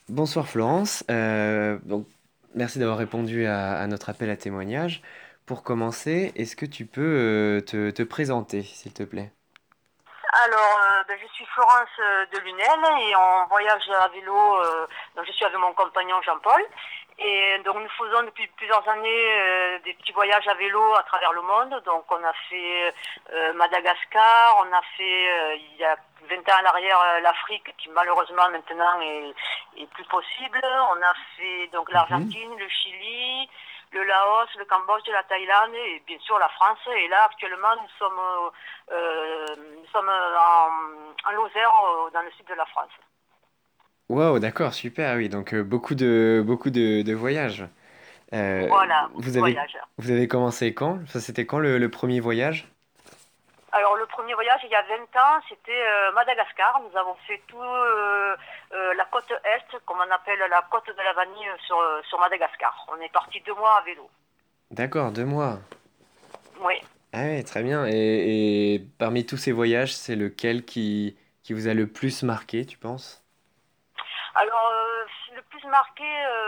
Bonsoir Florence. Merci d'avoir répondu à notre appel à témoignage. Pour commencer, est-ce que tu peux te présenter, s'il te plaît? Je suis Florence de Lunel et on voyage à vélo. Donc je suis avec mon compagnon Jean-Paul. Et donc nous faisons depuis plusieurs années des petits voyages à vélo à travers le monde. Donc on a fait Madagascar, on a fait il y a 20 ans à l'arrière l'Afrique qui malheureusement maintenant est plus possible. On a fait donc Mhm. l'Argentine, le Chili, le Laos, le Cambodge, la Thaïlande et bien sûr la France. Et là actuellement nous sommes en Lozère, dans le sud de la France. Wow, d'accord, super, oui. Donc beaucoup de voyages. Voilà, beaucoup de Vous avez, voyages. vous avez commencé quand? Ça, c'était quand le premier voyage? Alors le premier voyage, il y a 20 ans, c'était Madagascar. Nous avons fait tout la côte est, comme on appelle la côte de la vanille sur Madagascar. On est parti 2 mois à vélo. D'accord, 2 mois. Oui. Ah ouais, très bien. Et parmi tous ces voyages, c'est lequel qui vous a le plus marqué, tu penses? Alors, le plus marqué,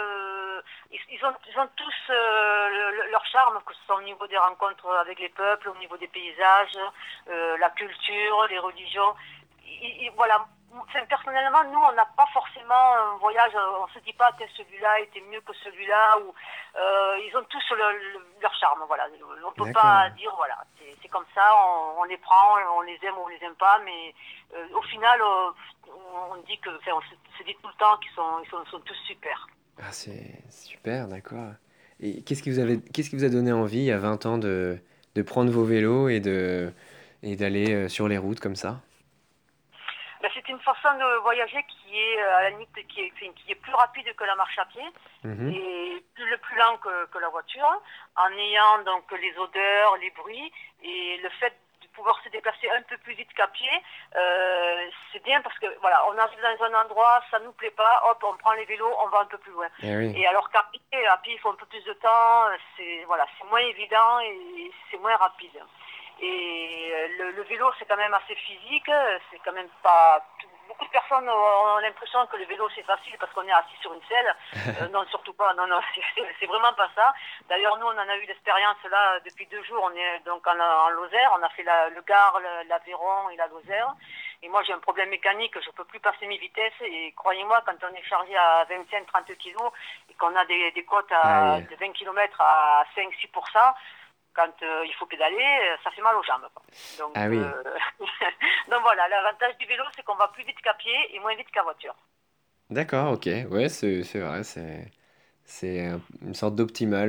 ils ont tous leur charme, que ce soit au niveau des rencontres avec les peuples, au niveau des paysages, la culture, les religions. Voilà. Enfin, personnellement, nous, on n'a pas forcément un voyage, on se dit pas que celui-là était mieux que celui-là, ou ils ont tous leur charme, voilà. On peut D'accord. pas dire, voilà, c'est comme ça, on les prend, on les aime ou on les aime pas, mais au final, on dit que, enfin, on se dit tout le temps qu'ils sont tous super. Ah, c'est super, d'accord. Et qu'est-ce qui vous a donné envie, il y a 20 ans, de prendre vos vélos et d'aller sur les routes comme ça? Ben, c'est une façon de voyager qui est à la limite qui est plus rapide que la marche à pied Mhm. et plus lent que la voiture, en ayant donc les odeurs, les bruits et le fait de pouvoir se déplacer un peu plus vite qu'à pied, c'est bien parce que voilà, on arrive dans un endroit, ça nous plaît pas, hop, on prend les vélos, on va un peu plus loin. Eh oui, Et alors qu'à pied, il faut un peu plus de temps, c'est voilà, c'est moins évident et c'est moins rapide. Et le vélo, c'est quand même assez physique. C'est quand même pas. Beaucoup de personnes ont l'impression que le vélo, c'est facile parce qu'on est assis sur une selle. Non, surtout pas. Non, non, c'est vraiment pas ça. D'ailleurs, nous, on en a eu l'expérience là depuis 2 jours. On est donc en Lozère. On a fait le Gard, l'Aveyron et la Lozère. Et moi, j'ai un problème mécanique. Je peux plus passer mes vitesses. Et croyez-moi, quand on est chargé à 25-30 kilos et qu'on a des côtes aïe. de 20 km à 5-6%, quand il faut pédaler, ça fait mal aux jambes, quoi. Donc, Ah oui, donc voilà, l'avantage du vélo, c'est qu'on va plus vite qu'à pied et moins vite qu'à voiture. d'accord, ok. Ouais, c'est vrai, une sorte d'optimal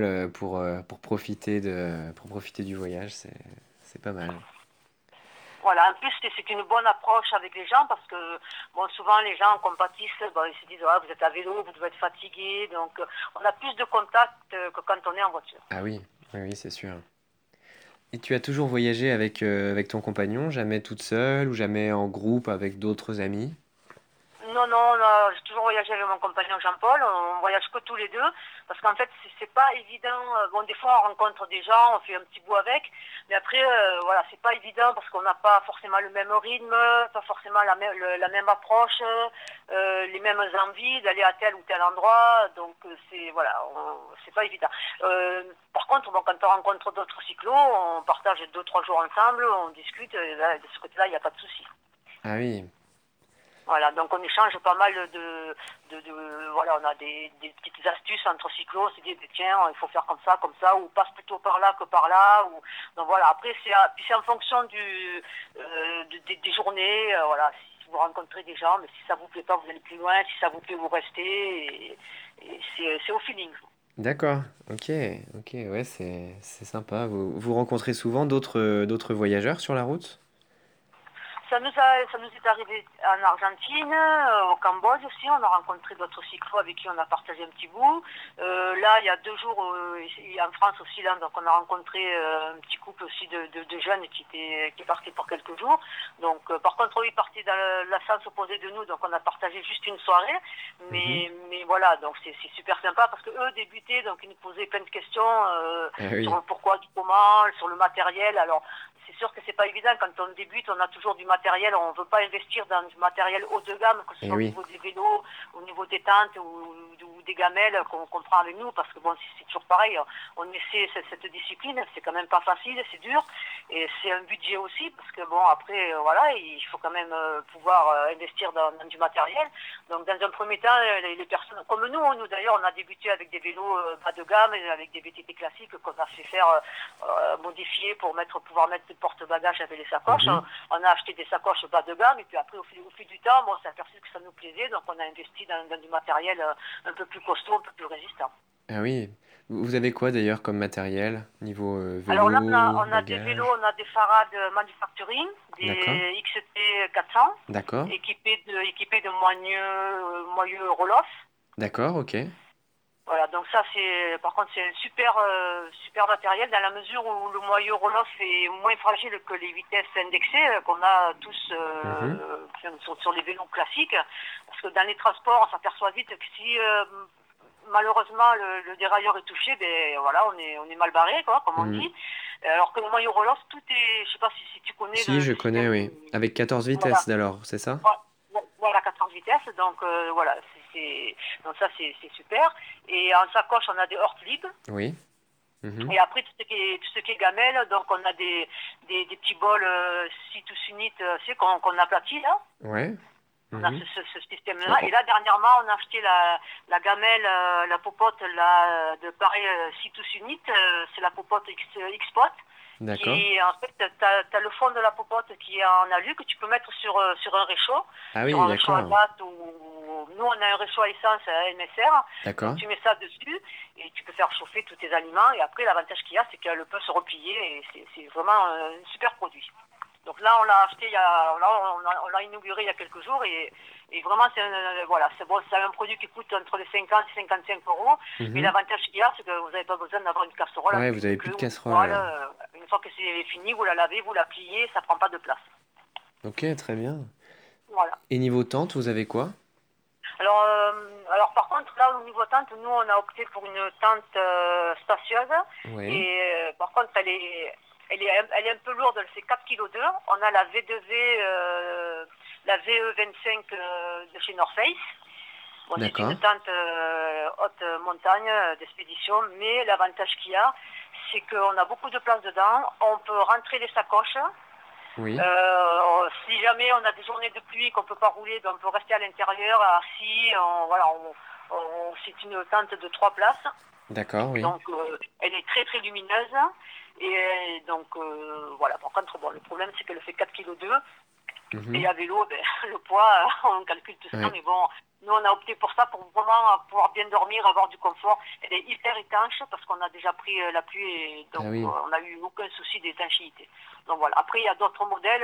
pour profiter du voyage, c'est pas mal. Voilà, en plus, c'est une bonne approche avec les gens parce que, bon, souvent, les gens compatissent, bon, ils se disent, ah, vous êtes à vélo, vous devez être fatigué. Donc, on a plus de contact que quand on est en voiture. Ah oui, oui, oui, c'est sûr. Et tu as toujours voyagé avec ton compagnon, jamais toute seule ou jamais en groupe avec d'autres amis? Non, non, j'ai toujours voyagé avec mon compagnon Jean-Paul. On voyage que tous les deux parce qu'en fait, c'est pas évident. Bon, des fois, on rencontre des gens, on fait un petit bout avec, mais après, voilà, c'est pas évident parce qu'on n'a pas forcément le même rythme, pas forcément la même approche, les mêmes envies d'aller à tel ou tel endroit. Donc, c'est voilà, c'est pas évident. Par contre, bon, quand on rencontre d'autres cyclos, on partage 2, 3 jours ensemble, on discute. Et là, de ce côté-là, il n'y a pas de souci. Ah oui, Voilà, donc on échange pas mal voilà, on a des petites astuces entre cyclos, on se dit, tiens, il faut faire comme ça, ou passe plutôt par là que par là, ou, donc voilà, après puis c'est en fonction des journées, voilà, si vous rencontrez des gens, mais si ça vous plaît pas, vous allez plus loin, si ça vous plaît, vous restez, et c'est au feeling. d'accord, ok, ok, ouais, c'est sympa. Vous rencontrez souvent d'autres voyageurs sur la route? Ça nous est arrivé en Argentine, au Cambodge aussi. On a rencontré d'autres cyclos avec qui on a partagé un petit bout. Là, il y a 2 jours, ici, en France aussi, là, donc on a rencontré un petit couple aussi de jeunes qui est parti pour quelques jours. Donc, par contre, eux, ils partaient dans la sens opposé de nous, donc on a partagé juste une soirée. Mhm. Mais voilà, donc c'est super sympa parce que eux débutaient, donc ils nous posaient plein de questions Ah sur oui, le pourquoi, du comment, sur le matériel. Alors, sûr que c'est pas évident quand on débute, on a toujours du matériel, on veut pas investir dans du matériel haut de gamme, que ce Eh soit au oui. niveau des vélos, au niveau des tentes ou des gamelles qu'on prend avec nous, parce que bon, c'est toujours pareil, on essaie cette discipline, c'est quand même pas facile, c'est dur, et c'est un budget aussi, parce que bon, après, voilà, il faut quand même pouvoir investir dans du matériel. Donc dans un premier temps, les personnes, comme nous d'ailleurs, on a débuté avec des vélos bas de gamme, avec des VTT classiques qu'on a fait faire modifier pour pouvoir mettre des porte-bagages avec les sacoches. Mhm. On a acheté des sacoches bas de gamme et puis après au fil du temps, bon, on s'est aperçu que ça nous plaisait, donc on a investi dans du matériel un peu plus costaud, un peu plus résistant. Ah oui. Vous avez quoi d'ailleurs comme matériel? Niveau Alors là, vélo, on a des vélos, bagages? on a des Farad Manufacturing, D'accord. des XT 400, D'accord. équipés de moyeux Rolos. D'accord, ok. Voilà, donc ça par contre c'est un super matériel dans la mesure où le moyeu Rolos est moins fragile que les vitesses indexées qu'on a tous Mhm. sur les vélos classiques, parce que dans les transports on s'aperçoit vite que si malheureusement le dérailleur est touché, ben voilà on est mal barré quoi, comme on Mhm. dit. Alors que le moyeu Rolos tout est, je sais pas si tu connais Si, je le connais, système, oui. Avec 14 voilà. vitesses d'alors, c'est ça? Voilà, 14 vitesses, donc voilà, donc ça c'est super. Et en sacoche, on a des Hort Lib. Oui. Mhm. Et après, tout ce qui est gamelle, donc on a des petits bols 6 to unit, qu'on aplatit là. Ouais. On a Mhm. ce système-là. Et là, dernièrement, on a acheté la gamelle, la popote là, de pareil 6 to unit. C'est la popote X-Pot D'accord. qui en fait, t'as le fond de la popote qui est en alu que tu peux mettre sur Ah sur oui, un réchaud à d'accord. gaz ou nous on a un réchaud à essence à MSR, donc D'accord. tu mets ça dessus et tu peux faire chauffer tous tes aliments et après l'avantage qu'il y a c'est qu'elle peut se replier et c'est vraiment un super produit. Donc là on l'a acheté on l'a inauguré il y a quelques jours et vraiment voilà, c'est bon, c'est un produit qui coûte entre les 50 et 55 euros. Mais Mhm. l'avantage qu'il y a, c'est que vous n'avez pas besoin d'avoir une casserole en Ouais, vous avez plus demi-boucle de ou une casserole poêle. alors. Une fois que c'est fini, vous la lavez, vous la pliez, ça prend pas de place. Ok, très bien. Voilà. Et niveau tente, vous avez quoi? Alors par contre, là au niveau tente, nous on a opté pour une tente spacieuse Ouais. et par contre elle est un peu lourde, elle fait 4,2 kg. On a la V2V, la VE25 de chez North Face. Bon, c'est une D'accord. tente haute montagne d'expédition, mais l'avantage qu'il y a, c'est qu'on a beaucoup de place dedans. On peut rentrer les sacoches. Oui. Si jamais on a des journées de pluie qu'on ne peut pas rouler, ben on peut rester à l'intérieur, assis. Voilà, c'est une tente de 3 places. D'accord, oui. Donc, elle est très très lumineuse. Et donc, voilà. Par contre, bon, le problème, c'est qu'elle fait 4,2 kg. Et Mhm. à vélo, ben, le poids, on calcule tout ça, Ouais. mais bon, nous on a opté pour ça pour vraiment pouvoir bien dormir, avoir du confort. Elle est hyper étanche parce qu'on a déjà pris la pluie et Ah donc oui. on n'a eu aucun souci d'étanchéité. Donc voilà. Après, il y a d'autres modèles.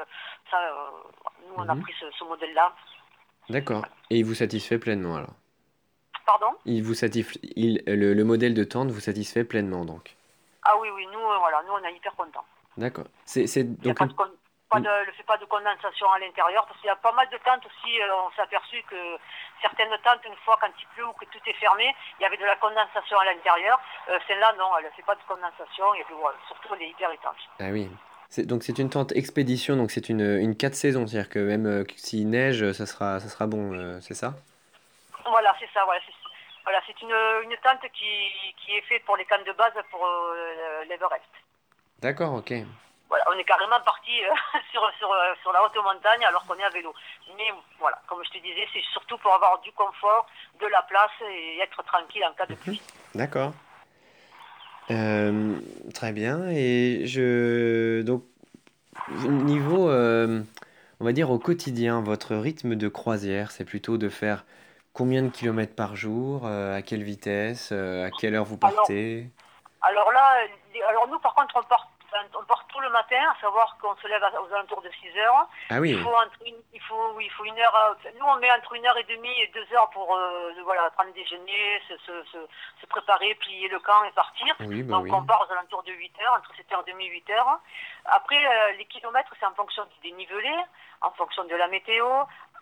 Nous on a Mhm. pris ce modèle-là. D'accord. Et il vous satisfait pleinement alors? Pardon? Il vous satisfait, le modèle de tente vous satisfait pleinement donc? Ah oui, oui, nous, voilà, nous on est hyper contents. D'accord. C'est Il n'y a donc pas une... de, le fait pas de condensation à l'intérieur, parce qu'il y a pas mal de tentes aussi, on s'est aperçu que certaines tentes, une fois quand il pleut ou que tout est fermé, il y avait de la condensation à l'intérieur. Celle-là, non, elle ne fait pas de condensation, et puis voilà, surtout elle est hyper étanche. Ah oui. Donc c'est une tente expédition, donc c'est une 4 saisons, c'est-à-dire que même s'il neige, ça sera bon, c'est ça? Voilà, c'est ça, voilà, voilà, c'est une tente qui est faite pour les camps de base pour l'Everest. D'accord, ok. Voilà, on est carrément parti sur la haute montagne alors qu'on est à vélo. Mais voilà, comme je te disais, c'est surtout pour avoir du confort, de la place et être tranquille en cas de Mhm. pluie. D'accord. Très bien. Donc niveau, on va dire au quotidien, votre rythme de croisière, c'est plutôt de faire combien de kilomètres par jour, à quelle vitesse, à quelle heure vous Alors, partez? Alors là, alors nous par contre on part tout le matin, à savoir qu'on se lève aux alentours de 6 heures. Ah Il oui, faut oui, il faut une heure. Nous on met entre 1 h 30 et 2 heures pour voilà, prendre déjeuner, se préparer, plier le camp et partir. oui, bah Donc oui. on part aux alentours de 8 heures, entre 7h30 et 8 heures. Après les kilomètres c'est en fonction du dénivelé, en fonction de la météo,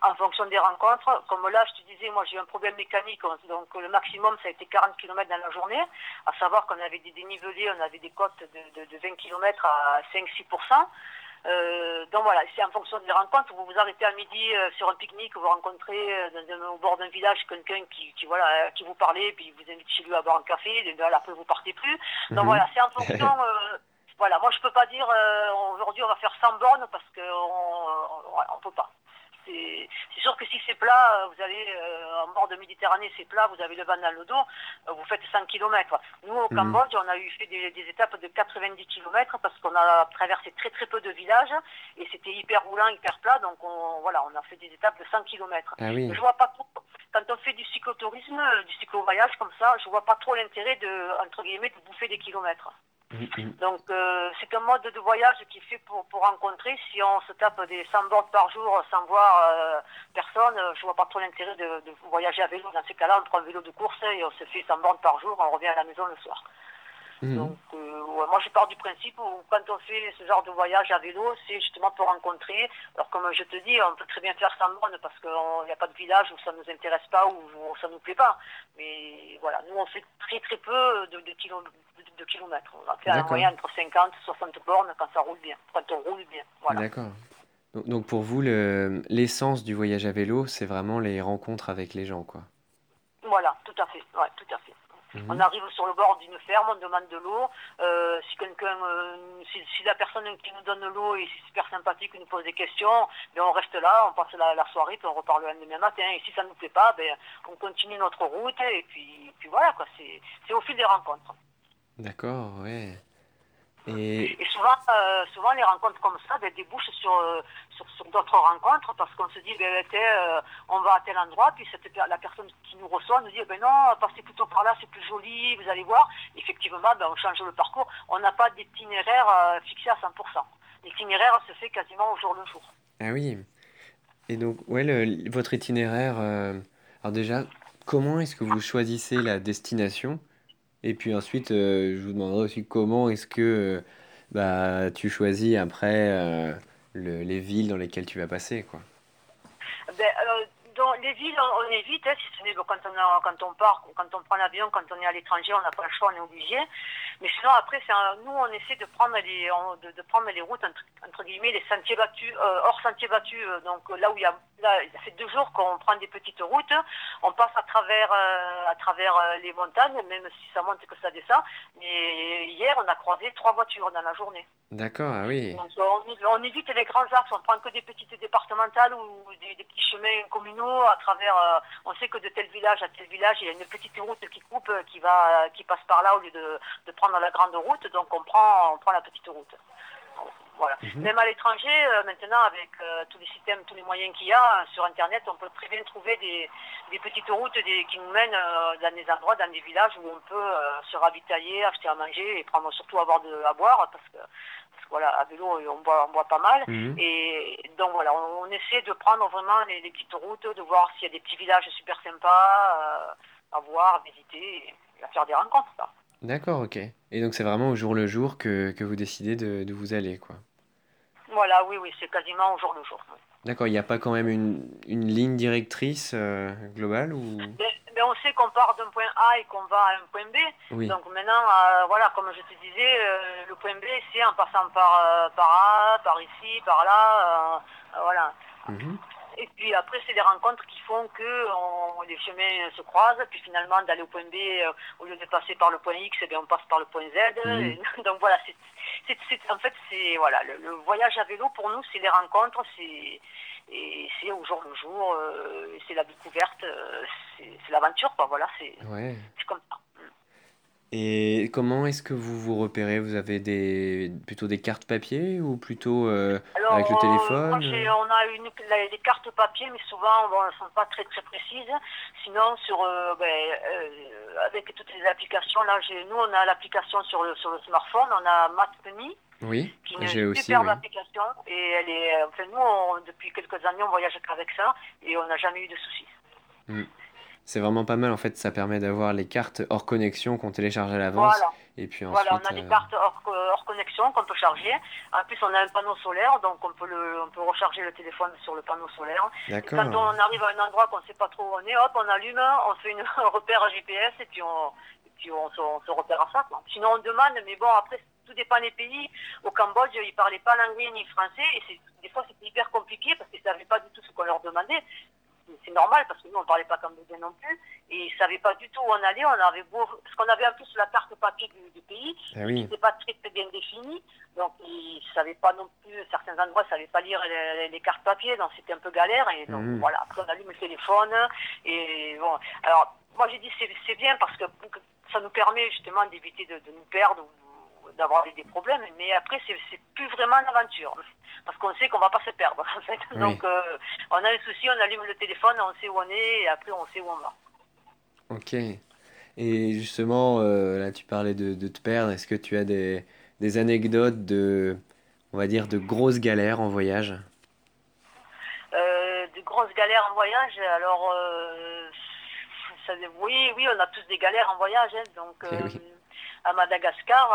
en fonction des rencontres. Comme là, je te disais, moi j'ai eu un problème mécanique, donc le maximum ça a été 40 km dans la journée, à savoir qu'on avait des dénivelés, on avait des côtes de 20 km à 5-6%. Donc voilà, c'est en fonction des rencontres. Vous vous arrêtez à midi sur un pique-nique, vous rencontrez au bord d'un village quelqu'un qui vous parlait, puis vous invite chez lui à boire un café, et bien, après vous partez plus. Donc Mhm. voilà, c'est en fonction. Voilà, moi je peux pas dire aujourd'hui on va faire 100 bornes parce qu'on peut pas. C'est sûr que si c'est plat, vous allez en bord de Méditerranée, c'est plat, vous avez le vent dans le dos, vous faites 100 km. Nous, au Mhm. Cambodge, on a eu fait des étapes de 90 km parce qu'on a traversé très très peu de villages et c'était hyper roulant, hyper plat, donc voilà, on a fait des étapes de 100 km. Ah Mais oui. je vois pas trop, quand on fait du cyclotourisme, du cyclo-voyage comme ça, je vois pas trop l'intérêt entre guillemets, de bouffer des kilomètres. Mhm. Donc c'est un mode de voyage qui est fait pour rencontrer. Si on se tape des 100 bornes par jour sans voir personne, je vois pas trop l'intérêt de voyager à vélo. Dans ces cas-là, on prend un vélo de course et on se fait 100 bornes par jour, on revient à la maison le soir. Mhm. Donc ouais, moi je pars du principe où quand on fait ce genre de voyage à vélo, c'est justement pour rencontrer. Alors comme je te dis, on peut très bien faire 100 bornes parce qu'il n'y a pas de village où ça ne nous intéresse pas ou où ça ne nous plaît pas. Mais voilà, nous on fait très très peu de kilomètres. On a fait en D'accord. moyenne entre 50 et 60 bornes quand ça roule bien, quand on roule bien. Voilà. D'accord. Donc pour vous, l'essence du voyage à vélo, c'est vraiment les rencontres avec les gens, quoi. Voilà, tout à fait. Ouais, tout à fait. On Mhm. arrive sur le bord d'une ferme, on demande de l'eau. Si la personne qui nous donne l'eau est super sympathique, nous pose des questions, ben on reste là, on passe la soirée, puis on repart le lendemain matin. Et si ça ne nous plaît pas, ben on continue notre route et puis voilà quoi. C'est au fil des rencontres. D'accord, ouais. Et Et souvent les rencontres comme ça débouchent sur d'autres rencontres parce qu'on se dit, on va à tel endroit, puis la personne qui nous reçoit nous dit, ben non, passez plutôt par là, c'est plus joli, vous allez voir. Effectivement, on change le parcours. On n'a pas d'itinéraire fixé à 100%. L'itinéraire se fait quasiment au jour le jour. ah oui. Et donc, ouais, votre itinéraire. Alors déjà, comment est-ce que vous choisissez la destination? Et puis ensuite, je vous demanderai aussi comment est-ce que bah, tu choisis après les villes dans lesquelles tu vas passer, quoi. Dans les villes, on évite, hein, si ce n'est quand on part, quand on prend l'avion, quand on est à l'étranger, on n'a pas le choix, on est obligé. Mais sinon, après, nous, on essaie de prendre de prendre les routes, entre guillemets, les sentiers battus, hors sentiers battus. Donc là où là, ça fait 2 jours qu'on prend des petites routes, on passe à travers les montagnes, même si ça monte et que ça descend. Mais hier, on a croisé 3 voitures dans la journée. D'accord, ah oui. Donc on évite les grands axes, on prend que des petites départementales ou des petits chemins communaux à travers. On sait que de tel village à tel village, il y a une petite route qui coupe, qui passe par là au lieu de prendre la grande route. Donc on prend la petite route. Voilà. Mhm. Même à l'étranger, maintenant, avec tous les systèmes, tous les moyens qu'il y a sur Internet, on peut très bien trouver des petites routes qui nous mènent dans des endroits, dans des villages où on peut se ravitailler, acheter à manger et prendre surtout à boire parce que voilà, à vélo, on boit pas mal. Mhm. Et donc voilà, on essaie de prendre vraiment les petites routes, de voir s'il y a des petits villages super sympas à voir, à visiter et à faire des rencontres. Ça. D'accord, ok. Et donc c'est vraiment au jour le jour que vous décidez de vous aller, quoi. Voilà, oui, oui, c'est quasiment au jour le jour. D'accord, il n'y a pas quand même une ligne directrice globale ou... Mais on sait qu'on part d'un point A et qu'on va à un point B. Oui. Donc maintenant, voilà, comme je te disais, le point B, c'est en passant par A, par ici, par là, voilà. Mhm. Et puis après, c'est des rencontres qui font que les chemins se croisent. Puis finalement, d'aller au point B, au lieu de passer par le point X, eh bien, on passe par le point Z. Mhm. Et donc voilà, en fait, c'est voilà, le voyage à vélo pour nous, c'est les rencontres, et c'est au jour le jour, c'est la découverte, c'est l'aventure, quoi. Voilà, Ouais. c'est comme ça. Et comment est-ce que vous vous repérez? Vous avez plutôt des cartes papier ou plutôt avec le Alors, moi, téléphone? on a les cartes papier, mais souvent, elles ne sont pas très très précises. Sinon, avec toutes les applications, là, nous, on a l'application sur le smartphone, on a MapMe, Oui, qui est j'ai une aussi, superbe oui. application, et elle est, enfin, nous, depuis quelques années, on voyage qu'avec ça, et on n'a jamais eu de soucis. Mm. C'est vraiment pas mal, en fait, ça permet d'avoir les cartes hors connexion qu'on télécharge à l'avance. Voilà. Et puis Voilà, on ensuite, a des cartes hors connexion qu'on peut charger. En plus, on a un panneau solaire, donc on peut recharger le téléphone sur le panneau solaire. Et quand d'accord. on arrive à un endroit qu'on ne sait pas trop où on est, hop, on allume, on fait un repère GPS on se repère à ça, quoi. Sinon, on demande, mais bon, après, tout dépend des pays. Au Cambodge, ils ne parlaient pas l'anglais ni le français, et des fois, c'était hyper compliqué parce qu'ils ne savaient pas du tout ce qu'on leur demandait. C'est normal parce que nous on parlait pas cambodgien non plus et ils savaient pas du tout où on allait. On avait beau, parce qu'on avait en plus la carte papier du pays Ah qui oui. n'était pas très, très bien définie, donc ils savaient pas non plus, certains endroits ils savaient pas lire les cartes papier, donc c'était un peu galère et donc Mhm. voilà. Après on allume le téléphone et bon. Alors moi j'ai dit c'est bien parce que ça nous permet justement d'éviter de nous perdre ou d'avoir des problèmes, mais après c'est plus vraiment une aventure parce qu'on sait qu'on va pas se perdre en fait. Oui, Donc on a un souci, on allume le téléphone, on sait où on est et après on sait où on va. ok. Et justement, là, tu parlais de te perdre. Est-ce que tu as des anecdotes on va dire, de grosses galères en voyage? De grosses galères en voyage, alors oui, oui, on a tous des galères en voyage. Hein, donc Eh oui. à Madagascar,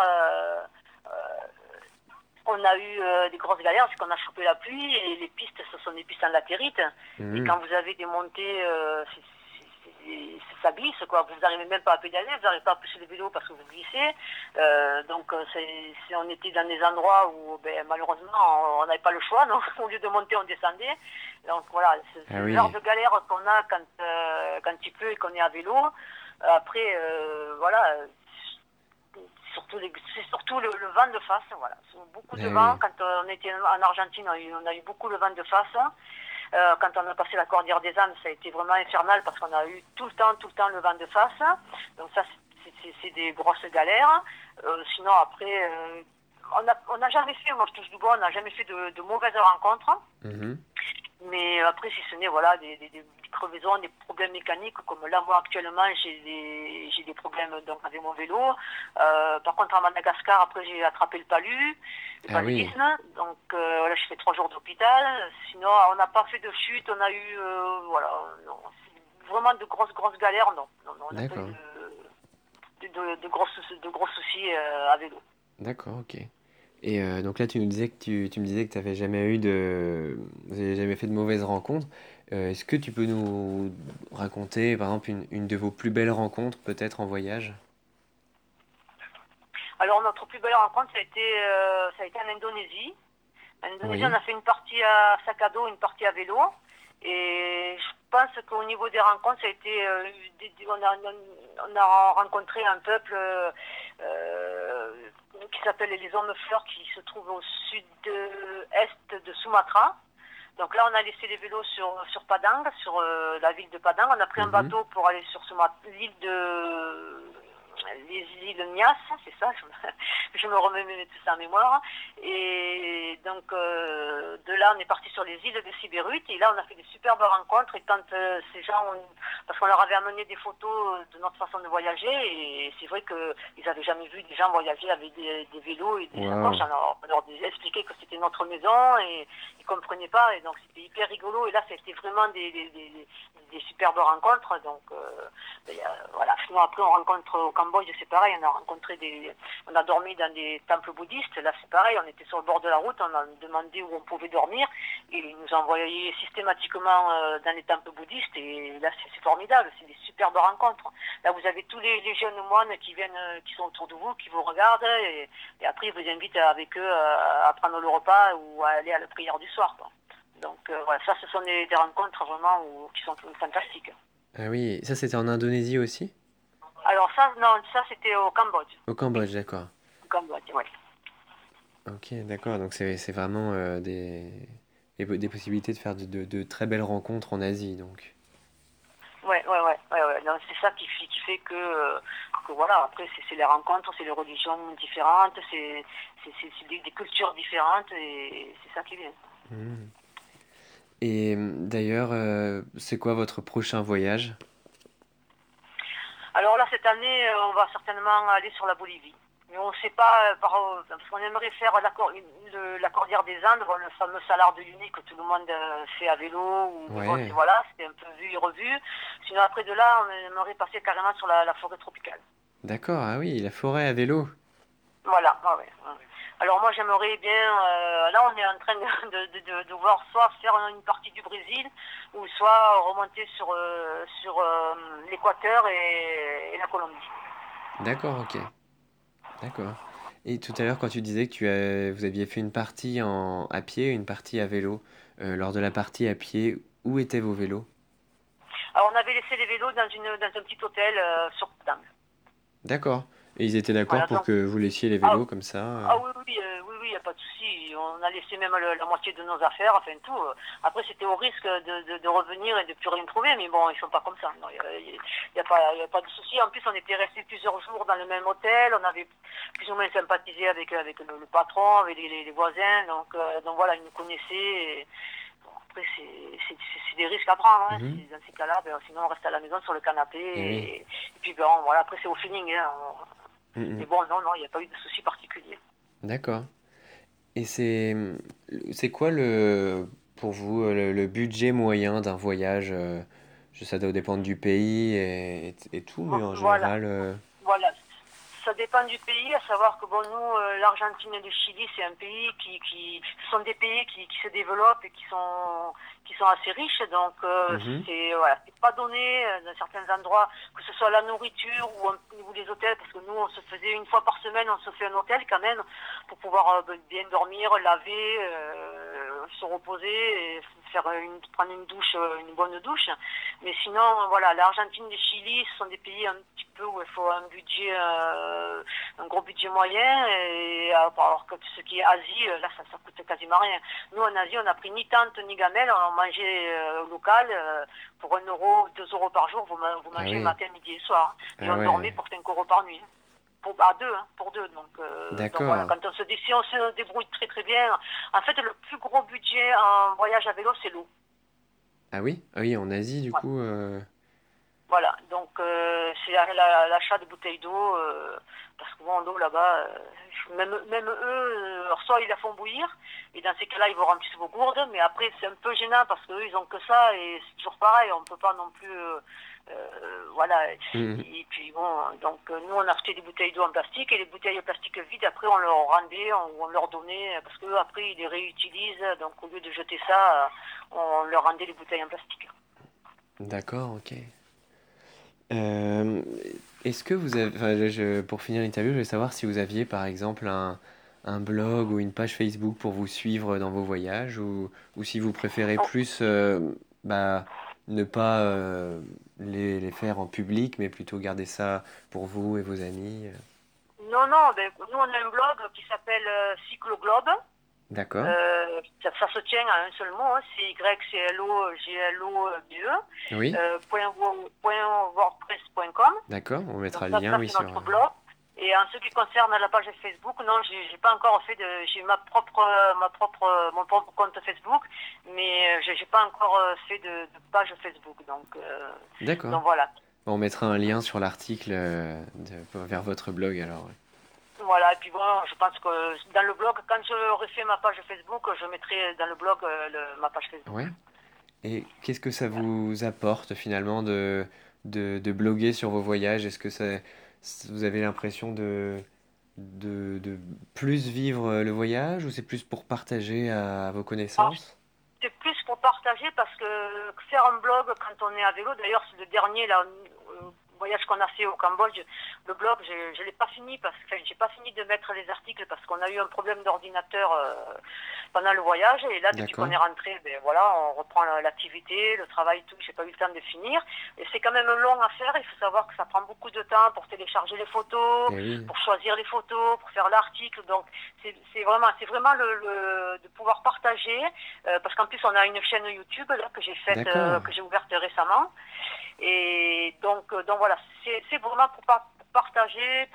on a eu des grosses galères parce qu'on a chopé la pluie et les pistes, ce sont des pistes en latérite. Et Mhm. quand vous avez des montées, ça glisse, quoi. Vous n'arrivez même pas à pédaler, vous n'arrivez pas à pousser le vélo parce que vous glissez. Donc, on était dans des endroits où, ben, malheureusement, on n'avait pas le choix. Donc, au lieu de monter, on descendait. Donc, voilà, Ah c'est le genre oui. de galère qu'on a quand il pleut et qu'on est à vélo. Après, voilà, c'est surtout le vent de face, voilà. Beaucoup Ah de vent. oui. Quand on était en Argentine, on a eu beaucoup le vent de face. Quand on a passé la Cordillère des Andes, ça a été vraiment infernal parce qu'on a eu tout le temps le vent de face. Donc ça, c'est des grosses galères. Sinon, après, on n'a jamais fait, moi je touche du bois, on n'a jamais fait de mauvaises rencontres. Mhm. Mais après, si ce n'est voilà, des crevaisons, des problèmes mécaniques, comme là, moi, actuellement, j'ai des problèmes donc, avec mon vélo. Par contre, à Madagascar, après, j'ai attrapé le Ah oui. paludisme. Donc, voilà, je fais 3 jours d'hôpital. Sinon, on n'a pas fait de chute, on a eu, voilà, non, vraiment de grosses galères, non. Non, non, on n'a pas eu D'accord. de gros soucis à vélo. D'accord, ok. Et donc là, tu me disais que tu n'avais jamais vous avez jamais fait de mauvaises rencontres. Est-ce que tu peux nous raconter, par exemple, une de vos plus belles rencontres, peut-être en voyage? Alors, notre plus belle rencontre, ça a été en Indonésie. En Indonésie, on Oui. a fait une partie à sac à dos, une partie à vélo. Et je pense qu'au niveau des rencontres, ça a été, on a rencontré un peuple qui s'appelle les hommes fleurs, qui se trouve au sud-est de Sumatra. Donc là, on a laissé les vélos sur Padang, sur la ville de Padang. On a pris un Mhm. bateau pour aller sur les îles Nias, c'est ça, je me remets tout ça en mémoire. Et donc de là, on est parti sur les îles de Sibérut et là, on a fait des superbes rencontres. Et quand ces gens, parce qu'on leur avait amené des photos de notre façon de voyager, et c'est vrai qu'ils n'avaient jamais vu des gens voyager avec des vélos et des sacoches. Waouh. Alors, on leur expliquait que c'était notre maison et ils ne comprenaient pas. Et donc, c'était hyper rigolo. Et là, c'était vraiment des superbes rencontres. Donc, voilà. Sinon, après, on rencontre au Cambodge, c'est pareil. On a dormi dans des temples bouddhistes. Là, c'est pareil. On était sur le bord de la route. On a demandé où on pouvait dormir. Et ils nous envoyaient systématiquement dans les temples bouddhistes. Et là, c'est formidable. C'est des superbes rencontres. Là, vous avez tous les jeunes moines qui viennent, qui sont autour de vous, qui vous regardent. Et après, ils vous invitent avec eux à prendre le repas ou à aller à la prière du soir, quoi. Donc, voilà, ça, ce sont des rencontres vraiment qui sont fantastiques. Ah oui, ça c'était en Indonésie aussi? Alors ça, non, ça c'était au Cambodge. Au Cambodge, d'accord. Au Cambodge, oui. Ok, d'accord. Donc c'est vraiment des possibilités de faire de très belles rencontres en Asie, donc. Ouais. C'est ça qui fait que voilà, après c'est les rencontres, c'est les religions différentes, c'est des cultures différentes et c'est ça qui est bien. Mhm. Et d'ailleurs, c'est quoi votre prochain voyage? Alors là, cette année, on va certainement aller sur la Bolivie. Mais on ne sait pas, parce qu'on aimerait faire la cordillère des Andes, bon, le fameux Salar de Uyuni que tout le monde fait à vélo, mais bon, Ouais, voilà, c'était un peu vu et revu. Sinon, après de là, on aimerait passer carrément sur la forêt tropicale. d'accord, ah oui, la forêt à vélo. Voilà, ouais, ouais, ouais. Alors moi, j'aimerais bien, là, on est en train de voir soit faire une partie du Brésil, ou soit remonter sur l'Équateur et la Colombie. D'accord, ok, d'accord. Et tout à l'heure, quand tu disais que vous aviez fait une partie à pied, une partie à vélo, lors de la partie à pied, où étaient vos vélos? Alors on avait laissé les vélos dans un petit hôtel sur Paname. D'accord. Et ils étaient d'accord Voilà, pour donc, que vous laissiez les ah, vélos comme ça? oui, oui, oui, oui, y a pas de souci. On a laissé même la moitié de nos affaires, enfin tout. Après, c'était au risque de revenir et de plus rien trouver, mais bon, ils sont pas comme ça. Y a pas de souci. En plus, on était restés plusieurs jours dans le même hôtel. On avait plus ou moins sympathisé avec le patron, avec les voisins. Donc voilà, ils nous connaissaient. Bon, après, c'est des risques à prendre. Hein. Mhm. Dans ces cas-là, ben, sinon, on reste à la maison sur le canapé. Eh oui. Et puis, bon, voilà, après, c'est au feeling. Hein. Mais Mhm. bon, non, non, il n'y a pas eu de souci particulier. D'accord. Et c'est quoi pour vous le budget moyen d'un voyage? Ça doit dépendre du pays et tout, mais en Voilà, général, voilà. Ça dépend du pays, à savoir que bon, nous, l'Argentine et le Chili, c'est un pays ce sont des pays qui se développent et qui sont assez riches. Donc, mhm. voilà, c'est pas donné dans certains endroits, que ce soit la nourriture ou les hôtels, parce que nous, on se faisait une fois par semaine, on se fait un hôtel quand même pour pouvoir bien dormir, laver, se reposer et prendre une douche, une bonne douche. Mais sinon, voilà, l'Argentine et le Chili, ce sont des pays un petit peu où il faut un gros budget moyen. Alors que ce qui est Asie, là, ça coûte quasiment rien. Nous, en Asie, on a pris ni tente ni gamelle, on a mangé local. Pour 1 euro, 2 € par jour, vous Ah mangez oui, matin, midi et soir. Et ah on dormait ouais, pour 5 € par nuit. À deux, hein, pour deux. Donc voilà, d'accord. si on se débrouille très très bien. En fait, le plus gros budget en voyage à vélo, c'est l'eau. Ah oui, en Asie du coup. Voilà, donc c'est l'achat de bouteilles d'eau, parce que bon, l'eau là-bas, même eux, alors soit ils la font bouillir, et dans ces cas-là, ils vous remplissent vos gourdes, mais après, c'est un peu gênant, parce qu'eux, ils ont que ça, et c'est toujours pareil, on peut pas non plus, voilà, Mhm. et puis bon, donc nous, on a acheté des bouteilles d'eau en plastique, et les bouteilles en plastique vides, après, on leur rendait, on leur donnait, parce qu'eux, après, ils les réutilisent, donc au lieu de jeter ça, on leur rendait les bouteilles en plastique. D'accord, ok. Euh, Est-ce que vous avez, enfin, pour finir l'interview, je voulais savoir si vous aviez par exemple un blog ou une page Facebook pour vous suivre dans vos voyages ou si vous préférez plus bah, ne pas les faire en public, mais plutôt garder ça pour vous et vos amis. Non, non, ben, nous on a un blog qui s'appelle Cycloglobe. D'accord? Ça se tient à un seul mot, hein, c'est YCLOGLOBE, Oui? .wordpress.com. D'accord, on Donc mettra le ça, lien, ça oui, c'est sur... notre blog. Et en ce qui concerne la page Facebook, non, j'ai pas encore j'ai mon propre compte Facebook, mais j'ai pas encore fait de page Facebook. D'accord. Donc voilà. Bon, on mettra un lien sur l'article vers votre blog alors. Ouais. Voilà, et puis bon, je pense que dans le blog, quand j'aurai fait ma page Facebook, je mettrai dans le blog ma page Facebook. Ouais. Et qu'est-ce que ça Voilà. vous apporte finalement de bloguer sur vos voyages? Est-ce que vous avez l'impression de plus vivre le voyage ou c'est plus pour partager à vos Alors, connaissances? c'est plus pour partager parce que faire un blog quand on est à vélo, d'ailleurs c'est le dernier là, voyage qu'on a fait au Cambodge, le blog je l'ai pas fini parce que enfin, j'ai pas fini de mettre les articles parce qu'on a eu un problème d'ordinateur pendant le voyage et là depuis qu'on D'accord. est rentré, ben voilà, on reprend l'activité, le travail, tout, j'ai pas eu le temps de finir et c'est quand même long à faire, il faut savoir que ça prend beaucoup de temps pour télécharger les photos, Eh oui. pour choisir les photos, pour faire l'article, donc c'est vraiment de pouvoir partager parce qu'en plus on a une chaîne YouTube là que j'ai faite, D'accord. que j'ai ouverte récemment et donc voilà, c'est vraiment pour partager, pour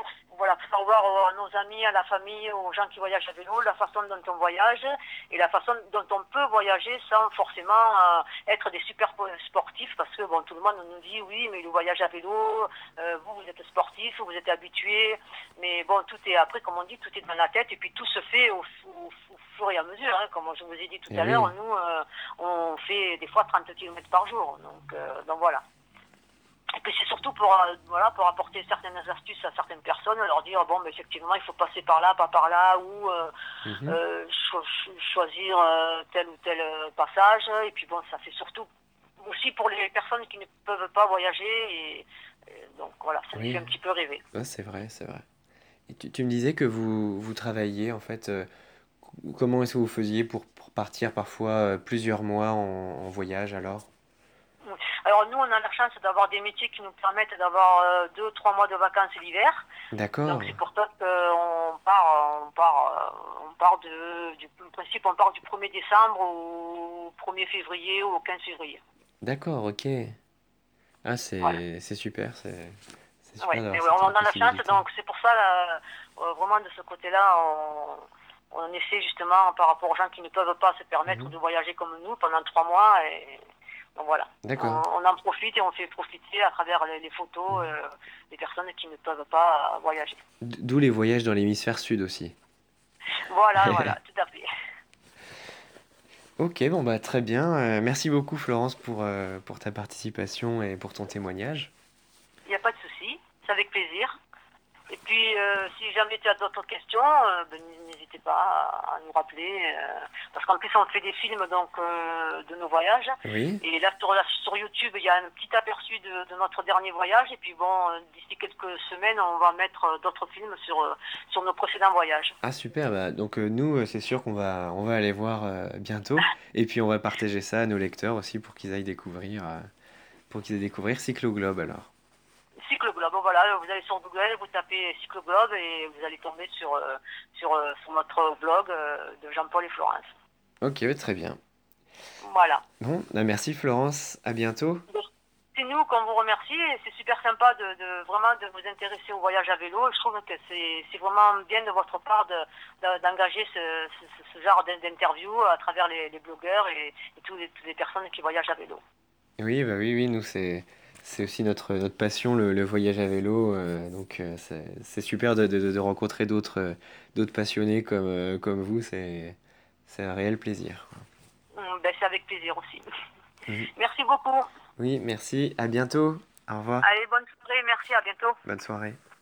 voilà, faire voir à nos amis, à la famille, aux gens qui voyagent à vélo, la façon dont on voyage et la façon dont on peut voyager sans forcément être des super sportifs, parce que bon, tout le monde nous dit oui, mais le voyage à vélo, vous êtes sportif, vous êtes habitué, mais bon, tout est après, comme on dit, tout est dans la tête et puis tout se fait au fur et à mesure, hein, comme je vous ai dit tout Et à l'heure, oui, nous, on fait des fois 30 km par jour, donc voilà. Et puis c'est surtout pour, voilà, pour apporter certaines astuces à certaines personnes, leur dire bon, mais effectivement, il faut passer par là, pas par là, ou mhm. choisir tel ou tel passage. Et puis bon, ça fait surtout aussi pour les personnes qui ne peuvent pas voyager. Et donc voilà, ça les fait Oui, un petit peu rêver. ouais, c'est vrai, c'est vrai. Et tu me disais que vous travailliez, en fait, comment est-ce que vous faisiez pour partir parfois plusieurs mois en voyage alors? Alors nous, on a la chance d'avoir des métiers qui nous permettent d'avoir 2, 3 mois de vacances l'hiver. Donc D'accord, c'est pour ça qu'on part du principe, on part du 1er décembre au 1er février ou au 15 février. d'accord, ok. Ah, Voilà. c'est super, c'est Oui, super mais d'avoir ouais, on cette en a la chance, possibilité. donc c'est pour ça, là, vraiment de ce côté-là, on essaie justement par rapport aux gens qui ne peuvent pas se permettre Mhm. de voyager comme nous pendant 3 mois. Et donc voilà, D'accord. on en profite et on fait profiter à travers les photos Mhm. les personnes qui ne peuvent pas voyager. D'où les voyages dans l'hémisphère sud aussi. Voilà, voilà, tout à fait. Ok, bon bah très bien. Merci beaucoup Florence pour ta participation et pour ton témoignage. Il n'y a pas de souci, c'est avec plaisir. Et puis, si jamais tu as d'autres questions, ben, n'hésitez pas à nous rappeler. Parce qu'en plus, on fait des films donc, de nos voyages. Oui? Et là, sur YouTube, il y a un petit aperçu de notre dernier voyage. Et puis, bon, d'ici quelques semaines, on va mettre d'autres films sur nos précédents voyages. Ah super, bah, donc nous c'est sûr on va aller voir bientôt et puis on va partager ça à nos lecteurs aussi pour qu'ils aillent découvrir Cycloglobe alors. Cycloglobe, voilà, vous allez sur Google, vous tapez Cycloglobe et vous allez tomber sur notre blog de Jean-Paul et Florence. Ok, ouais, très bien. Voilà. Bon, bah, merci Florence, à bientôt. C'est nous qu'on vous remercie et c'est super sympa vraiment de vous intéresser au voyage à vélo. Je trouve que c'est vraiment bien de votre part d'engager ce genre d'interview à travers les blogueurs et toutes les personnes qui voyagent à vélo. Oui, bah oui, oui, nous c'est aussi notre passion, le voyage à vélo. Donc c'est super de rencontrer d'autres passionnés comme vous. C'est un réel plaisir. Ben, c'est avec plaisir aussi. Mhm. Merci beaucoup. Oui, merci. À bientôt. Au revoir. Allez, bonne soirée, merci, à bientôt. Bonne soirée.